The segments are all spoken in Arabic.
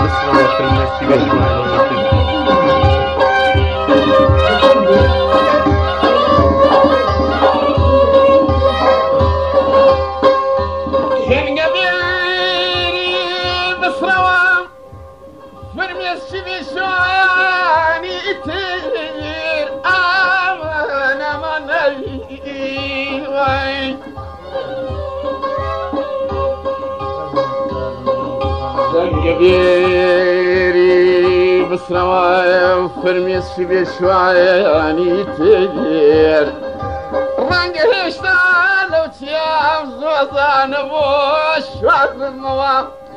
كبيري بصروا فرميس في بشواني تدير رنگ هشتان وتيام زوزان بوش وزنوا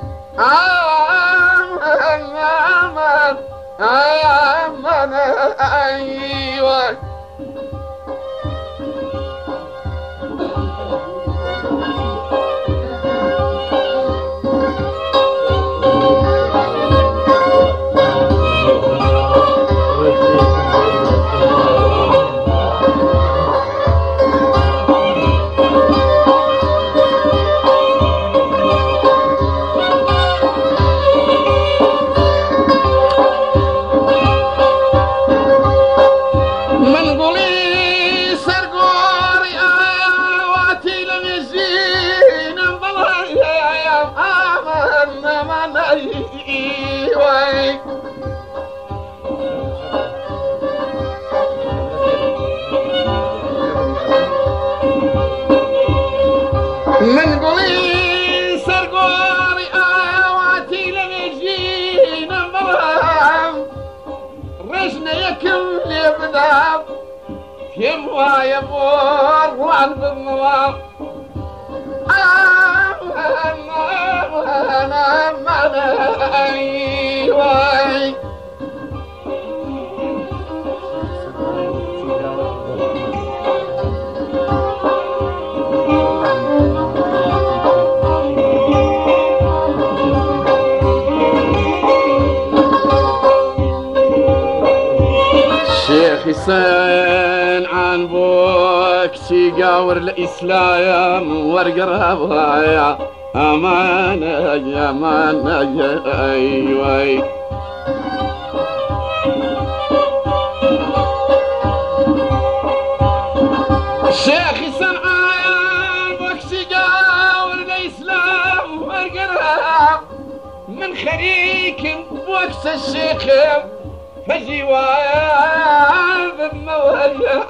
آمن أيوة من قولي سرقوري آواتي لمجينا مرام رجنا يكل يبدأ كم ويبور وعند النوام أيوة شيخ حسين عن بوك تيقاور الإسلام ورقربها يا أمانة يا أمانة أيوة شيخ حسين عن بوك تيقاور الإسلام ورقربها من خريك بوكس الشيخ فجواب المولى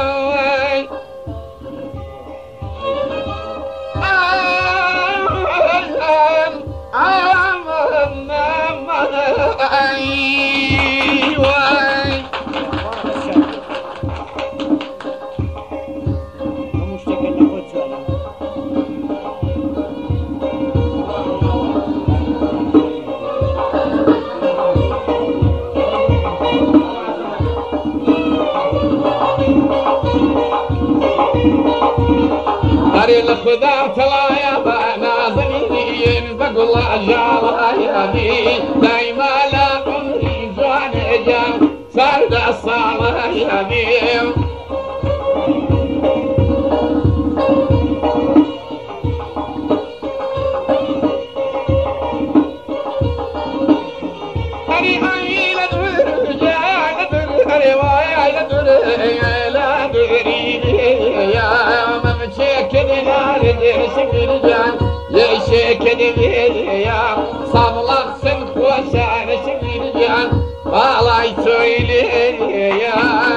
الخذا تلايا ناظرين بقول جارها يا بي دايما لا عمري جوان جان سرد الصالة يا بي يا شيك يا صبلك سنك وشان شمير جان بالاي تويلي يا